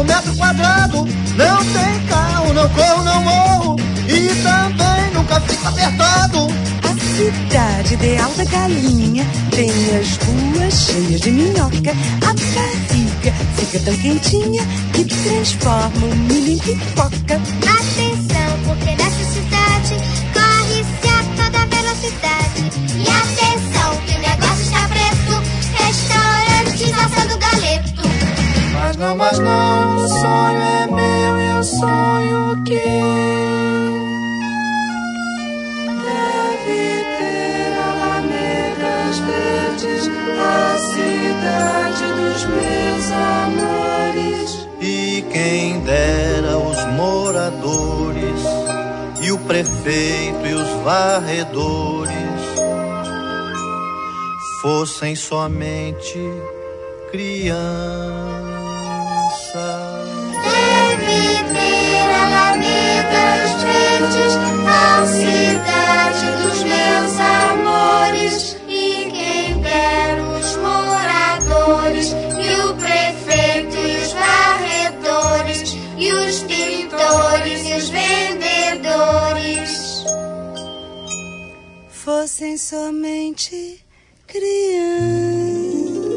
por metro quadrado. Não tem carro, não corro, não morro, e também nunca fico apertado. A cidade ideal da galinha tem as ruas cheias de minhoca. A barriga fica tão quentinha que transforma o milho em pipoca. Atenção, porque nessa cidade corre-se a toda velocidade. E atenção, que o negócio está preto, restaurantes assando galeto. Mas não, o sonho é meu, eu sonho que deve ter alamedas verdes, a cidade dos meus amores. E quem dera os moradores, e o prefeito e os varredores fossem somente crianças. Deve ter alamedas verdes, a cidade dos meus amores. E quem dera os moradores, e o prefeito e os varredores, e os pintores e os vendedores Fossem somente crianças.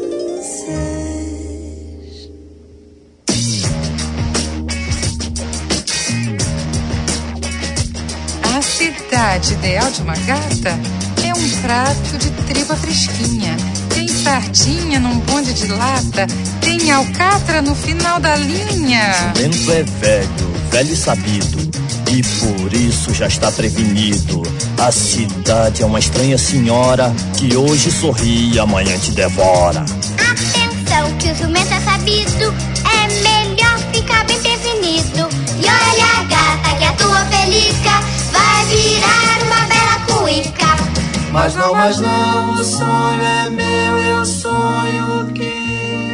A cidade ideal de uma gata é um prato de tripa fresquinha. Tem sardinha num bonde de lata, tem alcatra no final da linha. Jumento é velho, velho e sabido, e por isso já está prevenido. A cidade é uma estranha senhora que hoje sorri e amanhã te devora. Atenção, que o jumento é sabido, é melhor ficar bem prevenido. E olha a gata que a tua pelica vai virar uma bela cuíca. Mas não, o sonho é meu, eu sonho que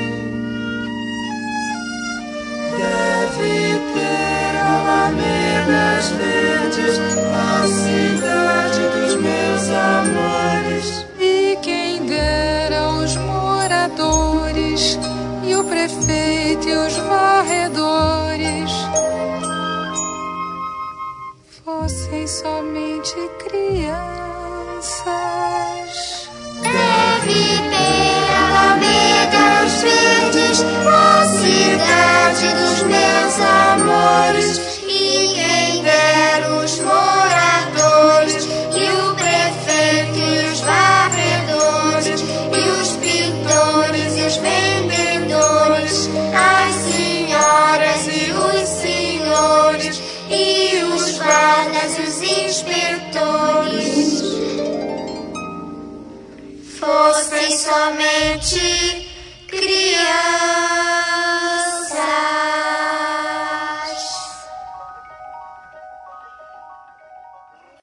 deve ter alamedas verdes, a cidade dos meus amores. E quem dera os moradores, e o prefeito e os varredores fossem somente crianças. Deve ter alamedas verdes, a cidade dos meus amores. E quem dera os moradores, e o prefeito e os varredores, e os pintores e os vendedores, as senhoras e os senhores, e os guardas e os inspetores fossem somente crianças.